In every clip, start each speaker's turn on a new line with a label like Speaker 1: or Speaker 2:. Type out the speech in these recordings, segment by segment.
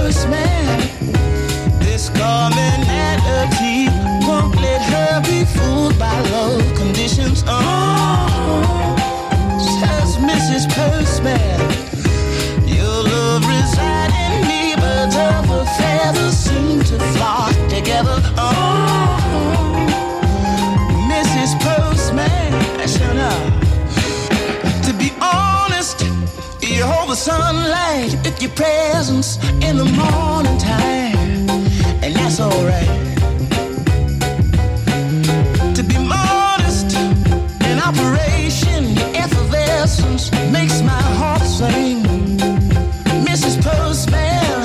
Speaker 1: Postman. This commonality won't let her be fooled by low conditions. Oh, says Mrs. Postman. Your love reside in me, birds of a feather seem to flock together. Oh, Mrs. Postman, shut up. To be honest, you hold the sunlight with your presence in the morning time, and that's alright. To be modest in operation, your effervescence makes my heart sing. Mrs. Postman,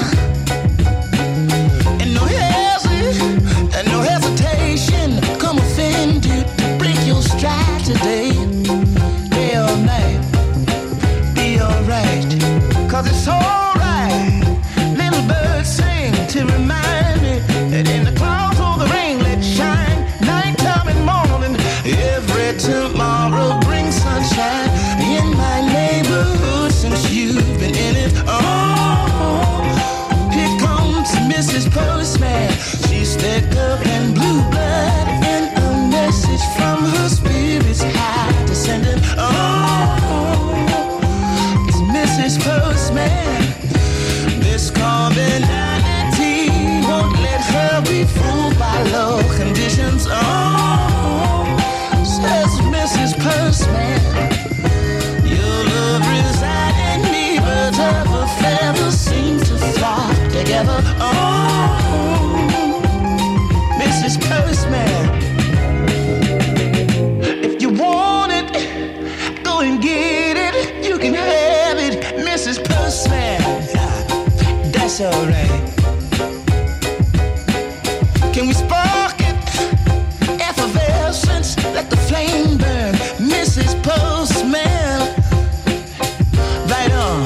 Speaker 1: and no hesitation, come offend you to break your stride today. Day or night, be alright, 'cause it's alright. Little birds sing to remind me that in the clouds or the rain, let shine. Nighttime and morning, every tomorrow brings sunshine in my neighborhood since you've been in it. Oh, here comes Mrs. Postman. She's thick up and blue blood, and a message from her spirit's high descending. Oh, it's Mrs. Postman. This commonality won't let her be fooled by low conditions. Oh, says Mrs. Postman. Your love reside in me, birds of a feather seem to flock together. Oh, Mrs. Postman. If you want it, go and get it. You can have it, Mrs. Postman. That's alright. Can we spark it? Effervescence, let the flame burn, Mrs. Postman. Right on.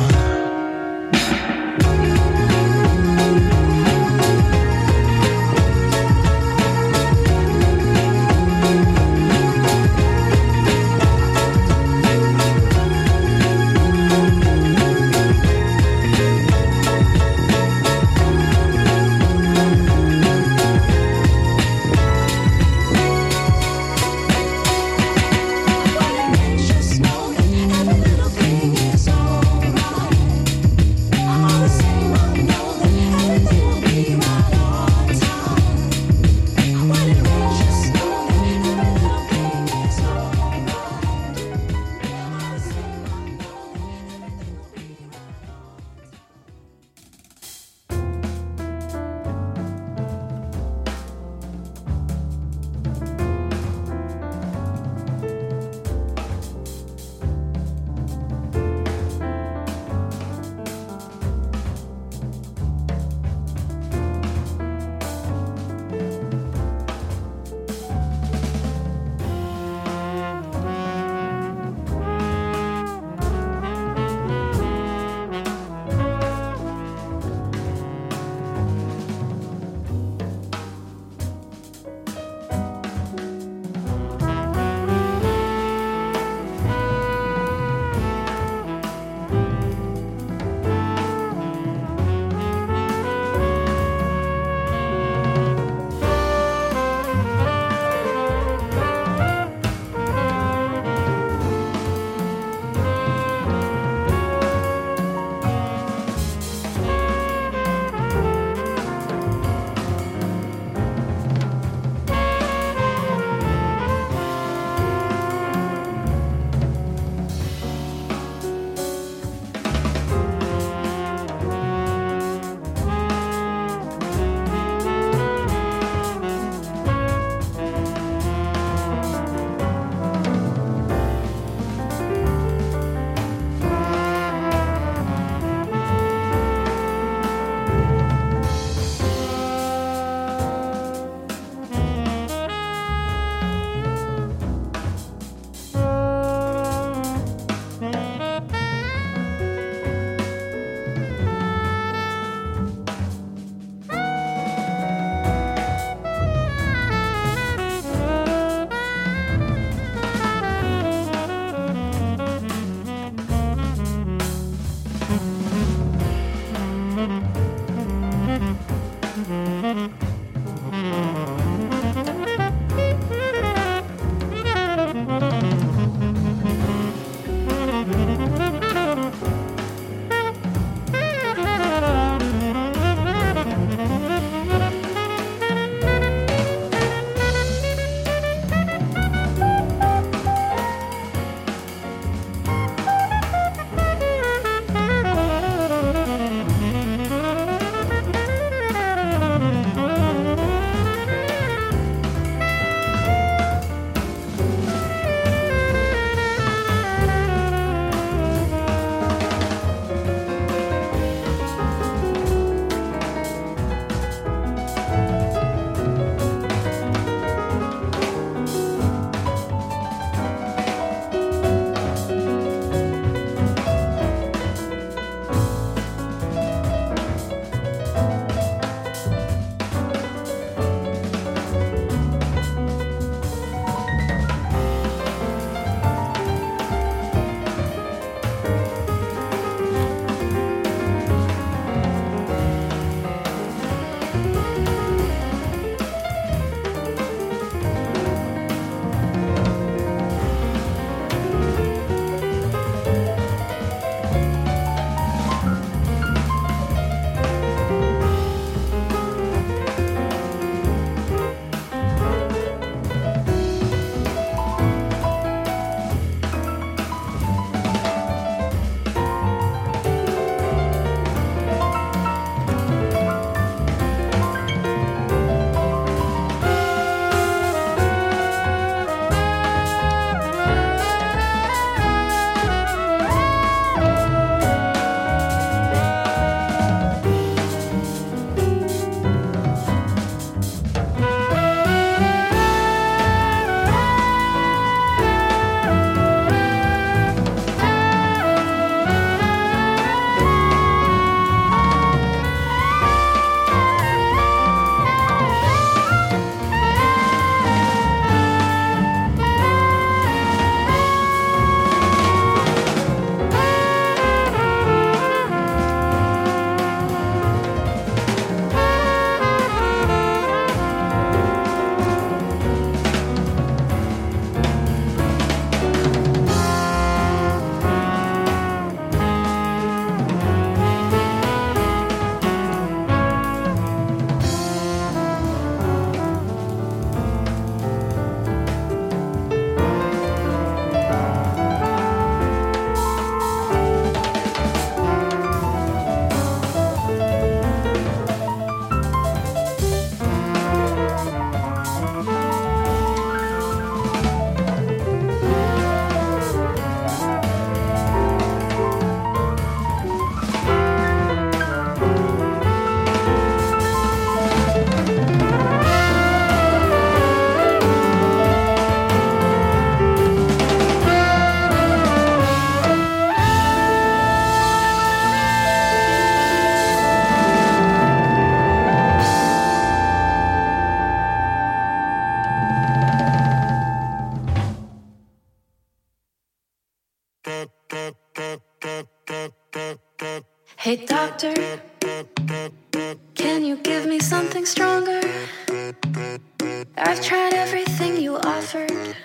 Speaker 2: doctor, can you give me something stronger? I've tried everything you offered,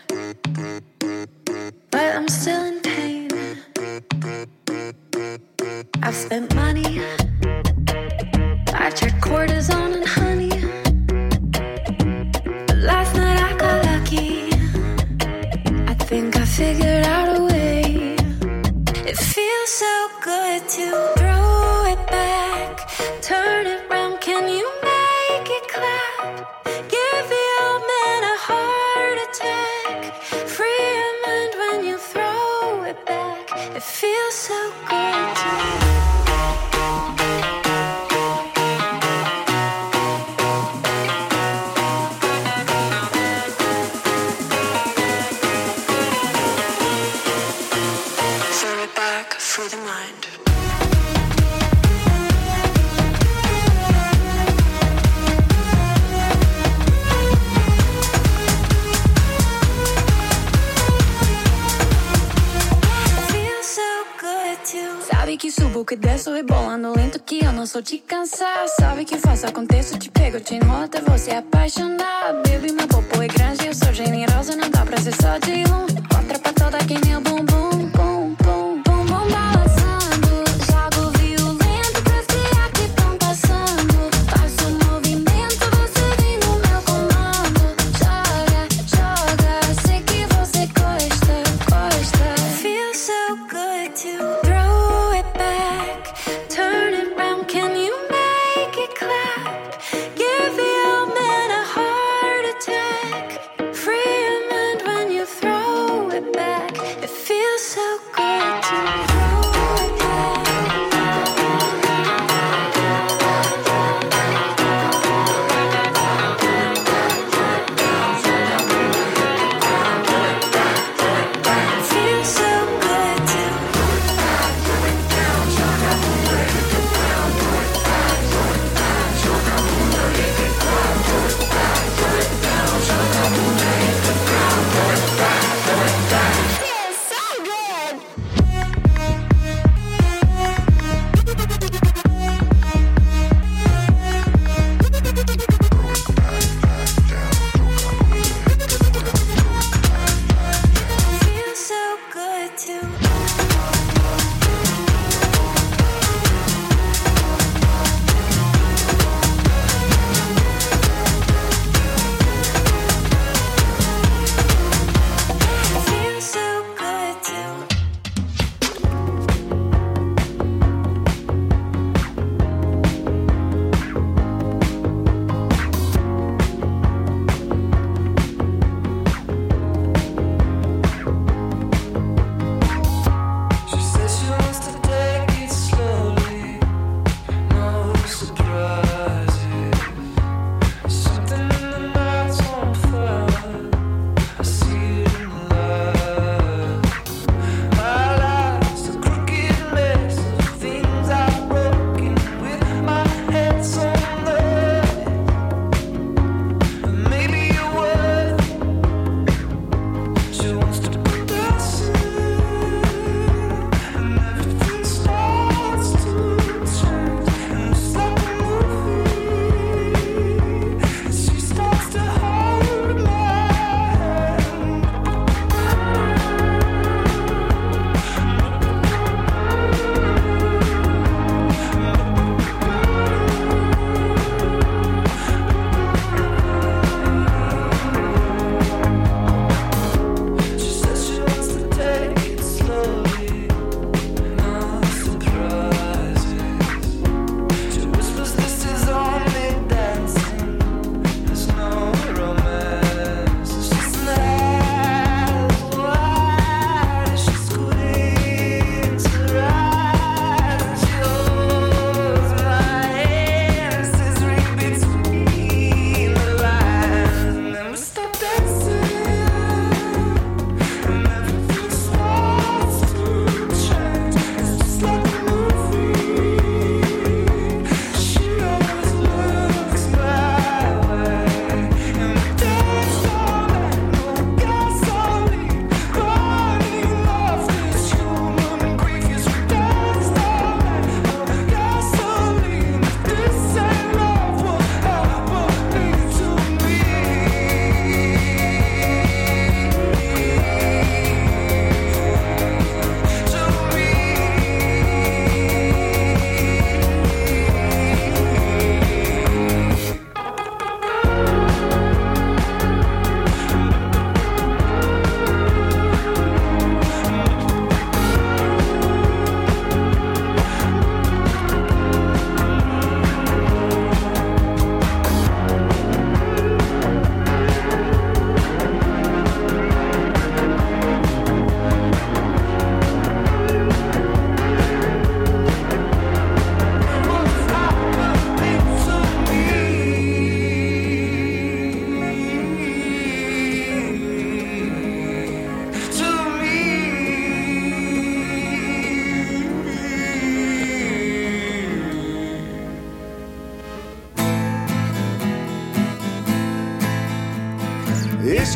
Speaker 2: but I'm still in pain. I've spent money, I've checked cortisone and honey, but last night I got lucky. I think I figured out a way. It feels so good to throw it back, turn it round, can you make it clap? Give the old man a heart attack, free your mind when you throw it back. It feels so good to through the mind. Sabe que subo, que desço, rebolando lento, que eu não sou te cansar. Sabe que faço, aconteço, te pego, te enrolo até você apaixonar. Baby, meu popô é grande, eu sou generosa, não dá pra ser só de um. Contra pra toda que nem o bumbum, bum, bum, bum, bum, balançando. Jogo violento pra espiar que tão passando. Faço movimento, você vem no meu comando. Joga, joga, sei que você gosta, gosta. Feels so good to throw it back, turn it round, can you make it clap? Give the old man a heart attack, free your mind when you throw it back. It feels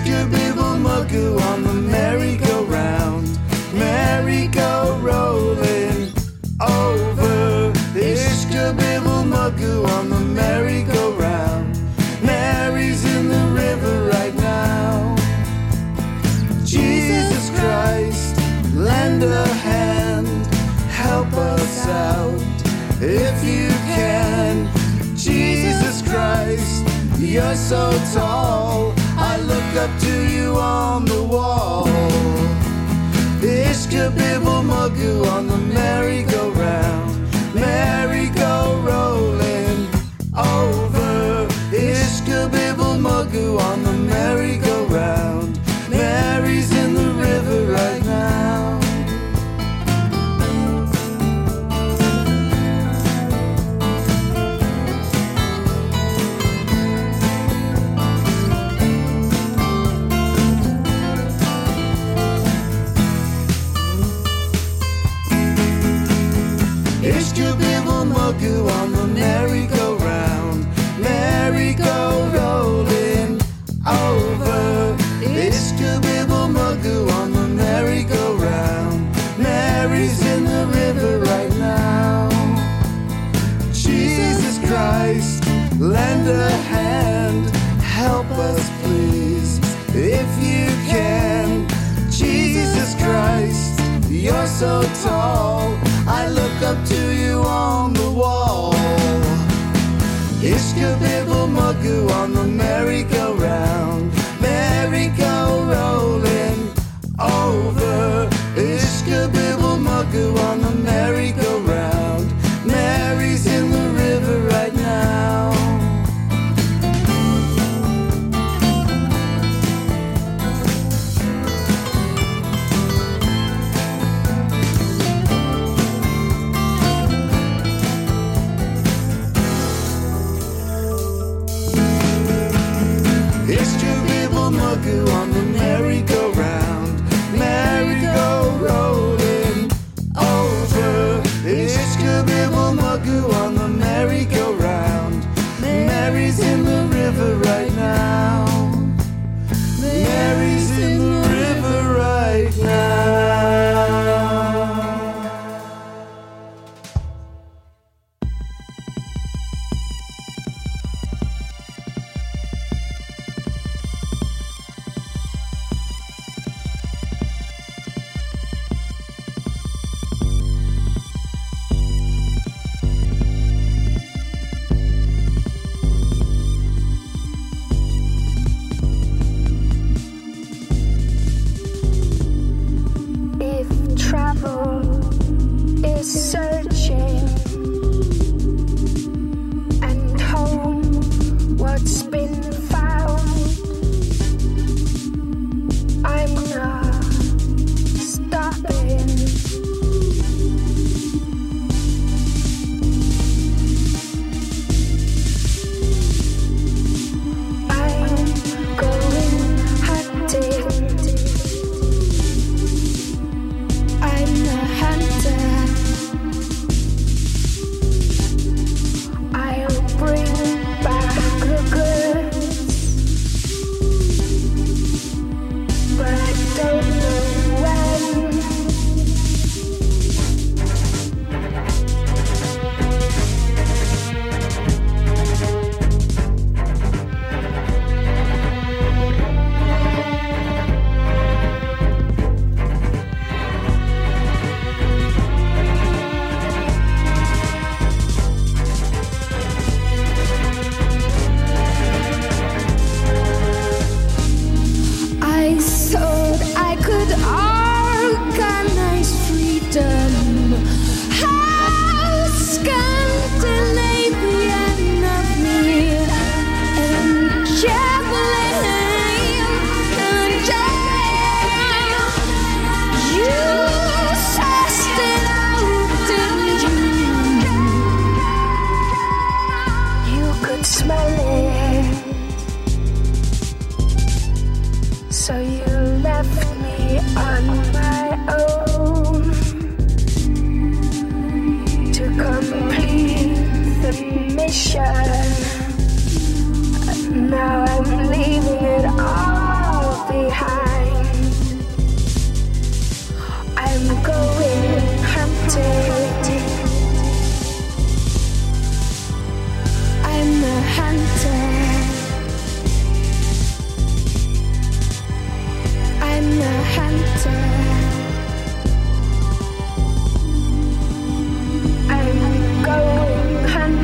Speaker 1: Ishka-bibble muggle on the merry-go-round, merry-go-rolling over. Ishka-bibble muggle on the merry-go-round, Mary's in the river right now. Jesus Christ, lend a hand, help us out if you can. Jesus Christ, you're so tall, I look up to you on the wall. Ishka-bibble muggle on the merry-go-round, merry-go-rolling over. Ishka-bibble muggle on the merry-go-round, Mary's in the river right now. Ishka-bibble muggle on the merry-go-round, merry-go-rolling over. Ishka-bibble muggle on the merry-go-round, Mary's in the river right now. Jesus Christ, lend a hand, help us please, if you can. Jesus Christ, you're so tall, I look up to you on the wall. Ishka-bibble muggle on the merry-go-round, merry-go-rolling over. Ishka-bibble muggle on the merry-go-round, Mary's in the river right now. Ishka-bibble muggle on the merry-go-round, merry-go-rolling over. Ishka-bibble muggle on the merry-go-round, Mary's in the river right now. Mary's in the river right now.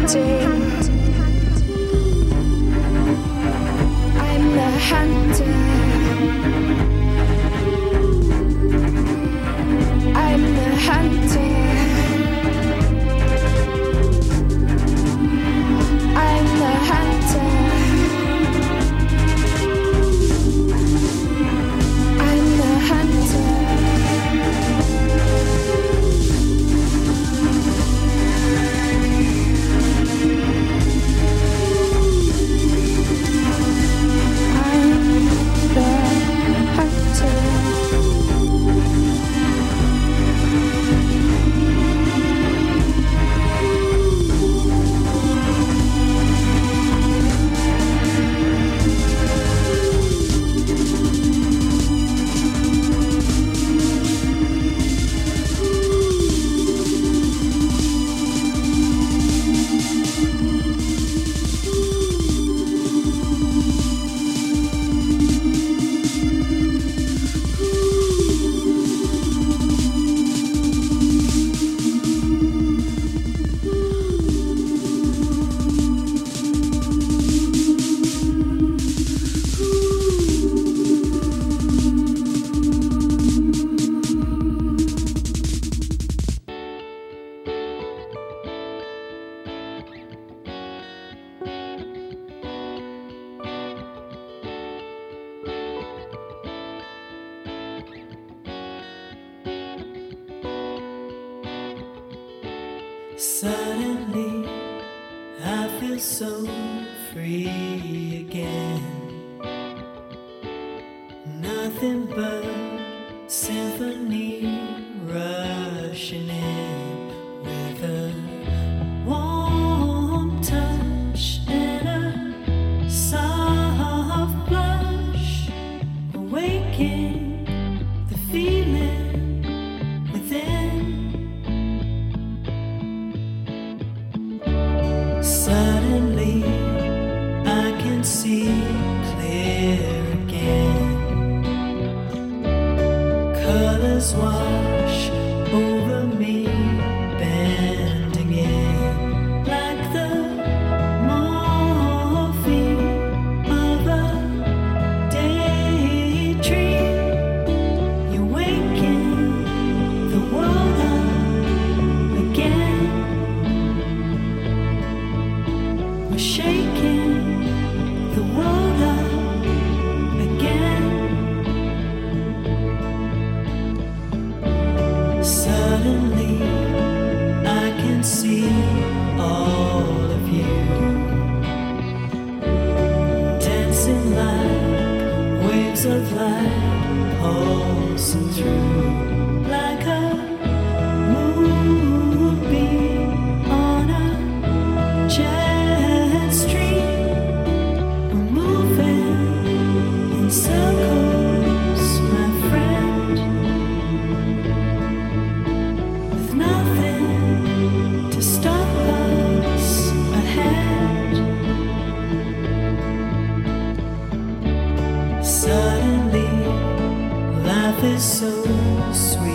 Speaker 3: Suddenly, I feel so free again. Nothing but symphony rushing in with a warm touch and a soft blush, awaken the feeling within. Suddenly, I can see clear again. Colors wash over me, bending in like the morphine of a daydream. You waken the world up again. We're shaking the world up again. Suddenly, I can see all of you dancing like waves of light, pulsing through like a moonbeam on a jet stream. We're moving in circles, my friend, with nothing to stop us ahead. Suddenly, life is so sweet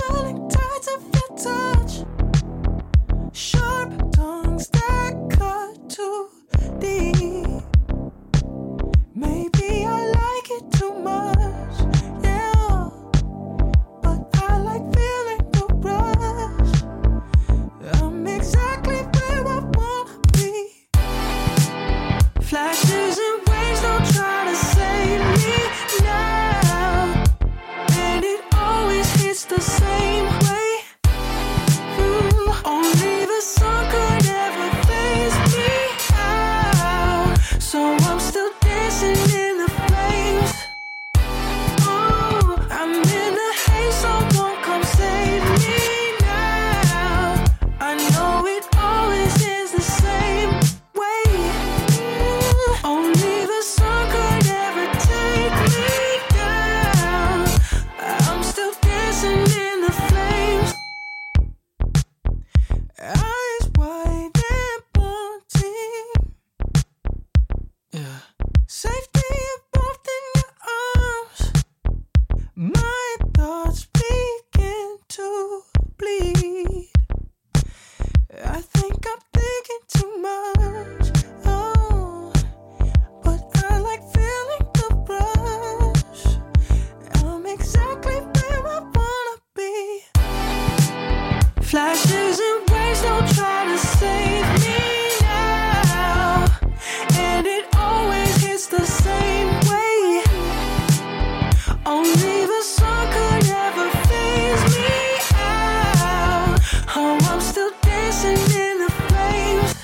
Speaker 3: swirling tides of your touch, sharp tongues that cut too deep. Maybe I like it too much, yeah, but I like feeling the rush. I'm exactly where I wanna be. Flashes and waves don't try to save me now, and it always hits the same way. Only the sun could ever phase me out, so I'm still dancing in the flames. Oh, I'm in a haze, someone come save me now. I know it always is the same way. Only the sun could ever take me down. I'm still dancing in the flames. Eyes wide and wanting, yeah. Safety involved in your arms. My thoughts begin to bleed. I think I'm thinking too much. Oh, but I like feeling the rush. I'm exactly where I wanna be. Flashes and waves don't try to save me now, and it always hits the same way. Only the sun could ever phase me out. Oh, I'm still dancing in the flames.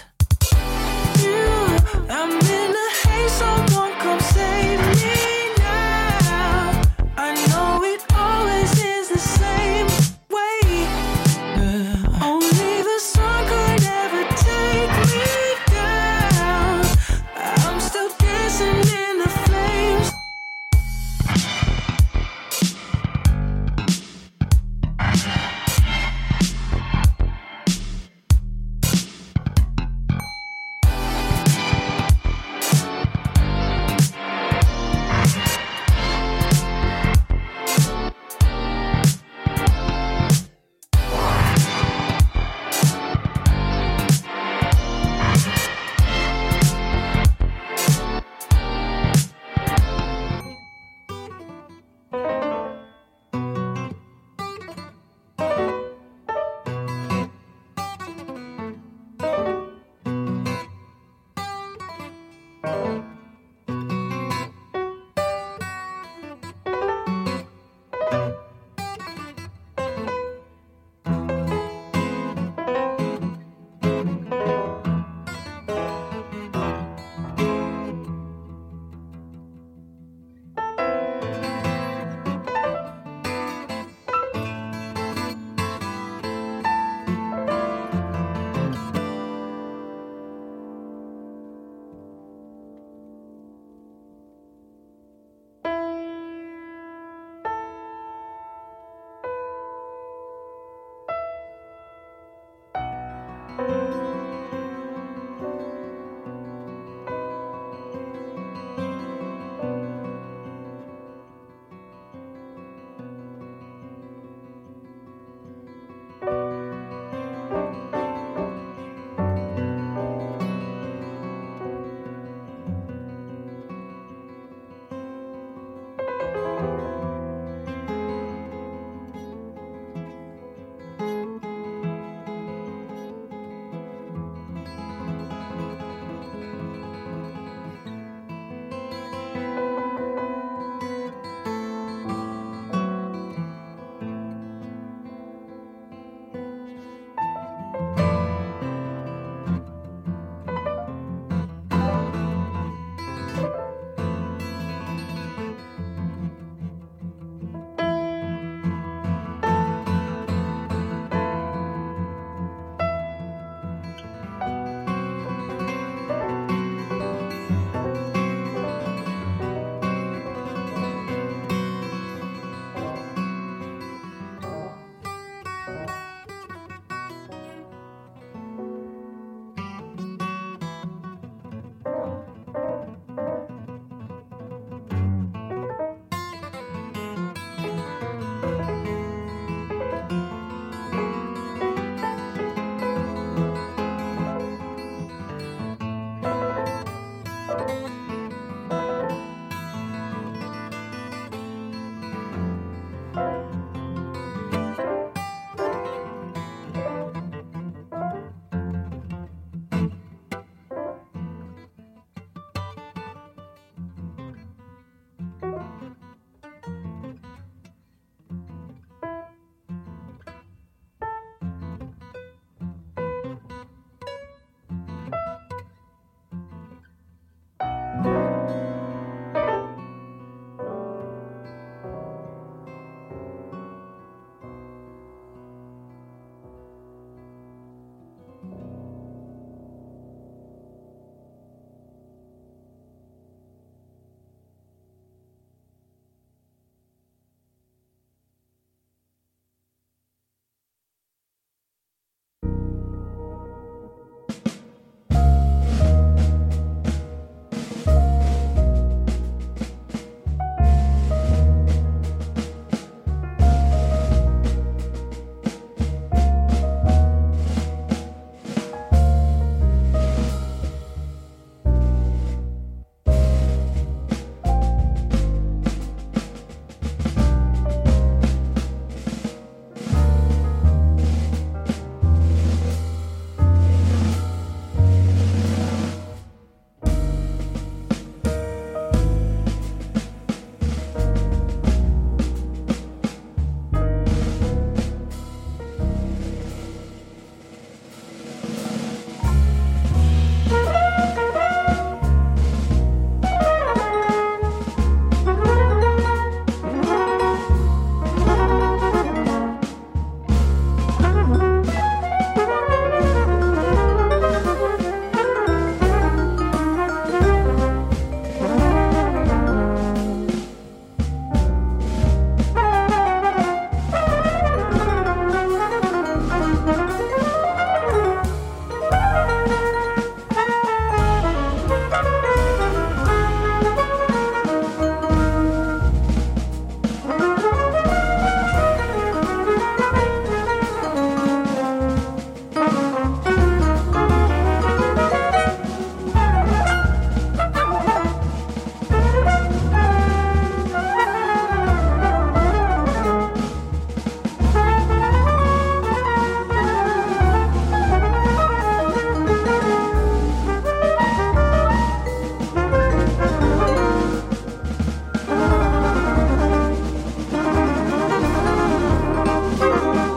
Speaker 3: Yeah, I'm in a haze, someone come save me now. I know it always is the same way. Only the sun could ever take me down. I'm still dancing in the flames.